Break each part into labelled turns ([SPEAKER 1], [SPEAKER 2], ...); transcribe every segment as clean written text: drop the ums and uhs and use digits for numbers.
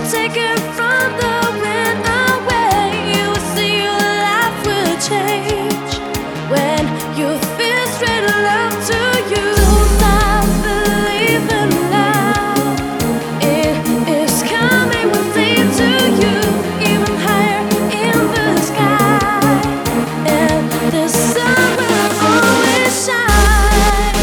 [SPEAKER 1] take it from the wind away, you will see your life will change when you feel straight love to you. Don't stop believing now, it is coming within to you, even higher in the sky, and the sun will always shine.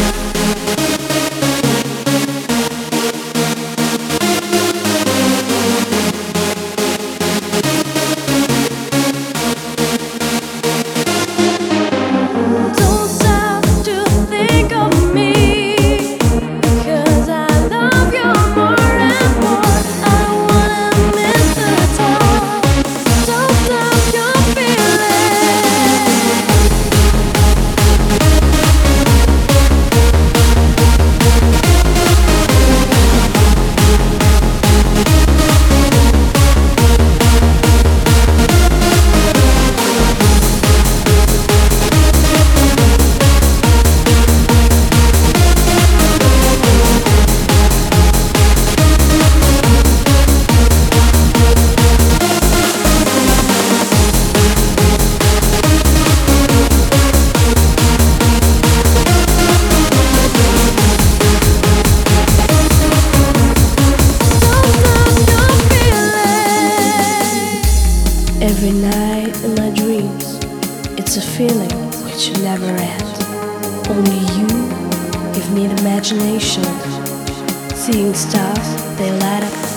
[SPEAKER 1] Don't stop to think of me, 'cause I love you more and more. I don't wanna miss the time. Don't stop your feeling. Every night in my dreams, it's a feeling which never ends. Only you give me the imagination. Seeing stars, they light up